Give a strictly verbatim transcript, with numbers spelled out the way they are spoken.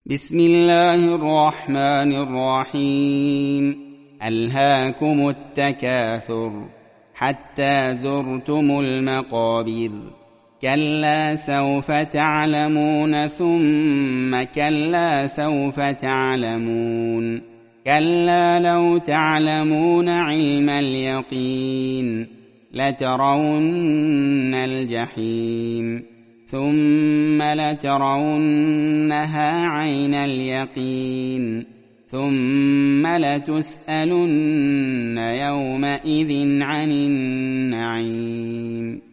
بسم الله الرحمن الرحيم. ألهاكم التكاثر حتى زرتم المقابر، كلا سوف تعلمون ثم كلا سوف تعلمون، كلا لو تعلمون علم اليقين لترون الجحيم ثم لترونها عين اليقين ثم لتسألن يومئذ عن النعيم.